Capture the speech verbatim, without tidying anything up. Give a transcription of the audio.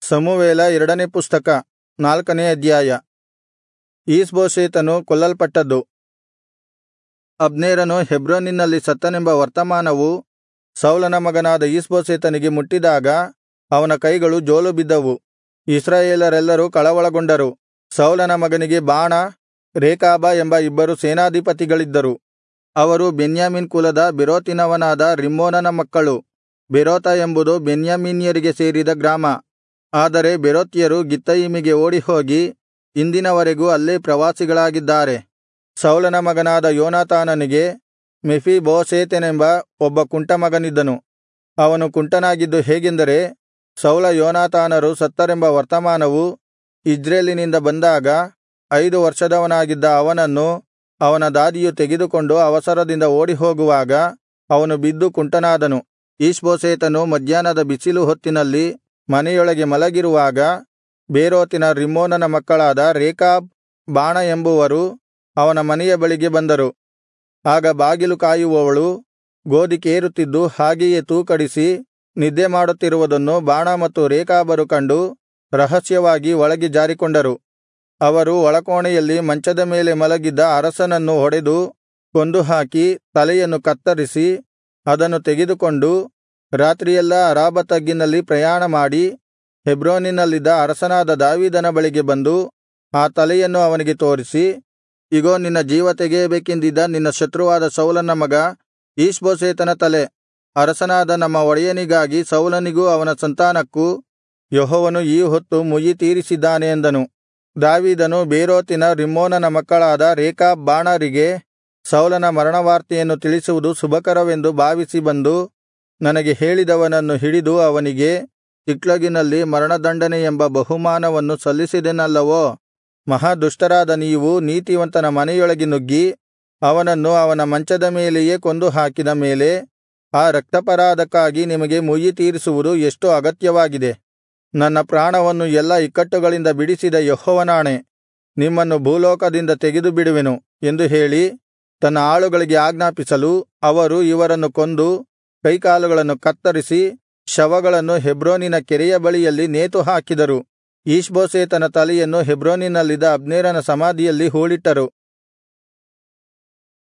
ಸಮುವೇಲ ಎರಡನೇ ಪುಸ್ತಕ ನಾಲ್ಕನೇ ಅಧ್ಯಾಯ. ಈಷ್ಬೋಶೆತನು ಕೊಲ್ಲಲ್ಪಟ್ಟದ್ದು. ಅಬ್ನೇರನು ಹೆಬ್ರೋನಿನಲ್ಲಿ ಸತ್ತನೆಂಬ ವರ್ತಮಾನವು ಸೌಲನ ಮಗನಾದ ಈಷ್ಬೋಶೆತನಿಗೆ ಮುಟ್ಟಿದಾಗ ಅವನ ಕೈಗಳು ಜೋಲು ಬಿದ್ದವು. ಇಸ್ರಾಯೇಲರೆಲ್ಲರೂ ಕಳವಳಗೊಂಡರು. ಸೌಲನ ಮಗನಿಗೆ ಬಾಣ, ರೇಕಾಬ ಎಂಬ ಇಬ್ಬರು ಸೇನಾಧಿಪತಿಗಳಿದ್ದರು. ಅವರು ಬೆನ್ಯಾಮೀನ್ ಕುಲದ ಬೇರೋತಿನವನಾದ ರಿಮ್ಮೋನನ ಮಕ್ಕಳು. ಬೇರೋತ ಎಂಬುದು ಬೆನ್ಯಾಮೀನ್ಯರಿಗೆ ಸೇರಿದ ಗ್ರಾಮ. ಆದರೆ ಬೇರೋತ್ಯರು ಗಿತ್ತಯಿಮಿಗೆ ಓಡಿಹೋಗಿ ಇಂದಿನವರೆಗೂ ಅಲ್ಲೇ ಪ್ರವಾಸಿಗಳಾಗಿದ್ದಾರೆ. ಸೌಲನ ಮಗನಾದ ಯೋನಾತಾನನಿಗೆ ಮೆಫೀಬೋಶೆತನೆಂಬ ಒಬ್ಬ ಕುಂಟ ಮಗನಿದ್ದನು. ಅವನು ಕುಂಟನಾಗಿದ್ದು ಹೇಗೆಂದರೆ, ಸೌಲ ಯೋನಾತಾನರು ಸತ್ತರೆಂಬ ವರ್ತಮಾನವು ಇಜ್ರೇಲಿನಿಂದ ಬಂದಾಗ ಐದು ವರ್ಷದವನಾಗಿದ್ದ ಅವನನ್ನು ಅವನ ದಾದಿಯು ತೆಗೆದುಕೊಂಡು ಅವಸರದಿಂದ ಓಡಿಹೋಗುವಾಗ ಅವನು ಬಿದ್ದು ಕುಂಟನಾದನು. ಈಷ್ಬೋಶೆತನು ಮಧ್ಯಾಹ್ನದ ಬಿಸಿಲು ಹೊತ್ತಿನಲ್ಲಿ ಮನೆಯೊಳಗೆ ಮಲಗಿರುವಾಗ ಬೇರೋತಿನ ರಿಮ್ಮೋನನ ಮಕ್ಕಳಾದ ರೇಕಾಬ್, ಬಾಣ ಎಂಬುವರು ಅವನ ಮನೆಯ ಬಳಿಗೆ ಬಂದರು. ಆಗ ಬಾಗಿಲು ಕಾಯುವವಳು ಗೋದಿ ಕೇರುತ್ತಿದ್ದು ಹಾಗೆಯೇ ತೂಕಡಿಸಿ ನಿದ್ದೆ ಮಾಡುತ್ತಿರುವುದನ್ನು ಬಾಣ ಮತ್ತು ರೇಕಾಬರು ಕಂಡು ರಹಸ್ಯವಾಗಿ ಒಳಗೆ ಜಾರಿಕೊಂಡರು. ಅವರು ಒಳಕೋಣೆಯಲ್ಲಿ ಮಂಚದ ಮೇಲೆ ಮಲಗಿದ್ದ ಅರಸನನ್ನು ಹೊಡೆದು ಕೊಂದುಹಾಕಿ ತಲೆಯನ್ನು ಕತ್ತರಿಸಿ ಅದನ್ನು ತೆಗೆದುಕೊಂಡು ರಾತ್ರಿಯೆಲ್ಲಾ ಅರಾಬಾ ತಗ್ಗಿನಲ್ಲಿ ಪ್ರಯಾಣಮಾಡಿ ಹೆಬ್ರೋನಿನಲ್ಲಿದ್ದ ಅರಸನಾದ ದಾವೀದನ ಬಳಿಗೆ ಬಂದು ಆ ತಲೆಯನ್ನು ಅವನಿಗೆ ತೋರಿಸಿ, ಇಗೋ, ನಿನ್ನ ಜೀವ ತೆಗೆಯಬೇಕೆಂದಿದ್ದ ನಿನ್ನ ಶತ್ರುವಾದ ಸೌಲನ ಮಗ ಈಷ್ಬೋಶೆತನ ತಲೆ. ಅರಸನಾದ ನಮ್ಮ ಒಡೆಯನಿಗಾಗಿ ಸೌಲನಿಗೂ ಅವನ ಸಂತಾನಕ್ಕೂ ಯೆಹೋವನು ಈ ಹೊತ್ತು ಮುಯ್ಯಿ ತೀರಿಸಿದ್ದಾನೆ ಎಂದನು. ದಾವೀದನು ಬೇರೋತಿನ ರಿಮ್ಮೋನನ ಮಕ್ಕಳಾದ ರೇಕಾಬ್, ಬಾಣರಿಗೆ ಸೌಲನ ಮರಣವಾರ್ತೆಯನ್ನು ತಿಳಿಸುವುದು ಶುಭಕರವೆಂದು ಭಾವಿಸಿ ಬಂದು ನನಗೆ ಹೇಳಿದವನನ್ನು ಹಿಡಿದು ಅವನಿಗೆ ಚಿಕ್ಲಗಿನಲ್ಲಿ ಮರಣದಂಡನೆ ಎಂಬ ಬಹುಮಾನವನ್ನು ಸಲ್ಲಿಸಿದೆನಲ್ಲವೋ. ಮಹಾದುಷ್ಟರಾದ ನೀವು ನೀತಿವಂತನ ಮನೆಯೊಳಗೆ ನುಗ್ಗಿ ಅವನನ್ನು ಅವನ ಮಂಚದ ಮೇಲೆಯೇ ಕೊಂದು ಹಾಕಿದ ಮೇಲೆ ಆ ರಕ್ತಾಪರಾಧಕ್ಕಾಗಿ ನಿಮಗೆ ಮುಯ್ಯಿ ತೀರಿಸುವುದು ಎಷ್ಟು ಅಗತ್ಯವಾಗಿದೆ. ನನ್ನ ಪ್ರಾಣವನ್ನು ಎಲ್ಲಾ ಇಕ್ಕಟ್ಟುಗಳಿಂದ ಬಿಡಿಸಿದ ಯೆಹೋವನಾಣೆ, ನಿಮ್ಮನ್ನು ಭೂಲೋಕದಿಂದ ತೆಗೆದುಬಿಡುವೆನು ಎಂದು ಹೇಳಿ ತನ್ನ ಆಳುಗಳಿಗೆ ಆಜ್ಞಾಪಿಸಲು ಅವರು ಇವರನ್ನು ಕೊಂದು ಕೈಕಾಲುಗಳನ್ನು ಕತ್ತರಿಸಿ ಶವಗಳನ್ನು ಹೆಬ್ರೋನಿನ ಕೆರೆಯ ಬಳಿಯಲ್ಲಿ ನೇತುಹಾಕಿದರು. ಈಷ್ಬೋಶೆತನ ತಲೆಯನ್ನು ಹೆಬ್ರೋನಿನಲ್ಲಿದ್ದ ಅಬ್ನೇರನ ಸಮಾಧಿಯಲ್ಲಿ ಹೂಳಿಟ್ಟರು.